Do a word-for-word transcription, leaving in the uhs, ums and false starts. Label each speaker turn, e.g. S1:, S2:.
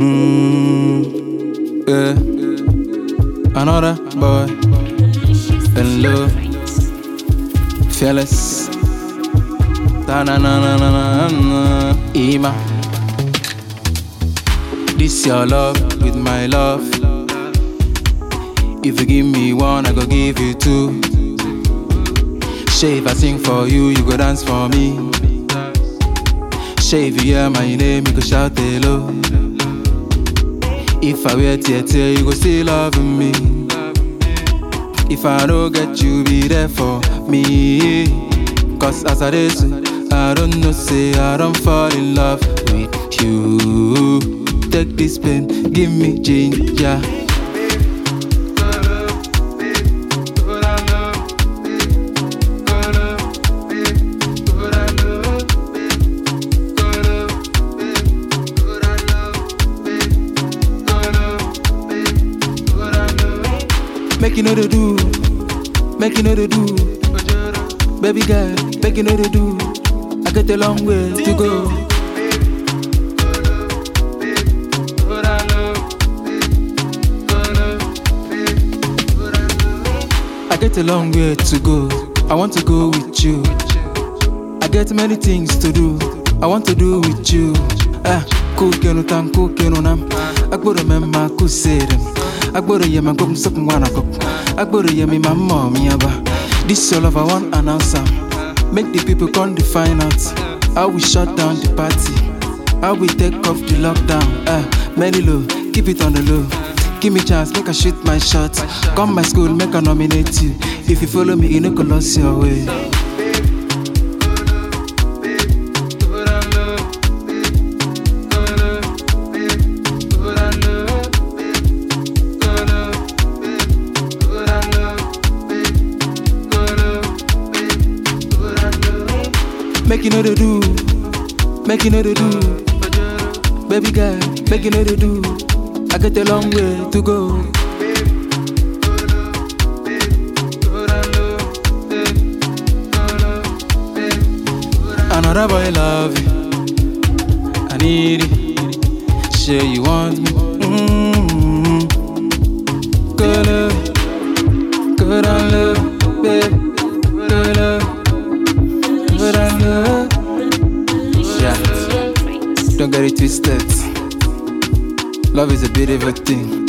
S1: Mm-hmm. Yeah. Another boy in love, fearless. Ta na na na na na na. Ima. This your love with my love. If you give me one, I go give you two. Shay, if I sing for you, you go dance for me. Shay, if you hear my name, you go shout hello. If I wear tear tear, you go still love me. If I don't get you, be there for me. Cause as I did, I don't know, say I don't fall in love with you. Take this pen, give me ginger. Make you know the do, make you know the do. Baby girl, make you know the do. I got a long way to go. I get a long way to go. I want to go with you. I get many things to do. I want to do with you. Ah, cook tan cook nam. I go remember cook say them. I go to yam and cook something one cook. I go to yam my mom yaba. This all of I want an answer. Make the people come to find out how we shut down the party, how we take off the lockdown. Ah, many low, keep it on the low. Give me chance, make I shoot my shot. Come my school, make I nominate you. If you follow me, you know go lost your way. Make you know the do, make you know the do. Baby girl, make you know the do. I got a long way to go. Another boy love you, I need it. Sure you want me. Mm-hmm. Good love, good on love, baby. Good love. But I love, yeah. Don't get it twisted. Love is a beautiful thing.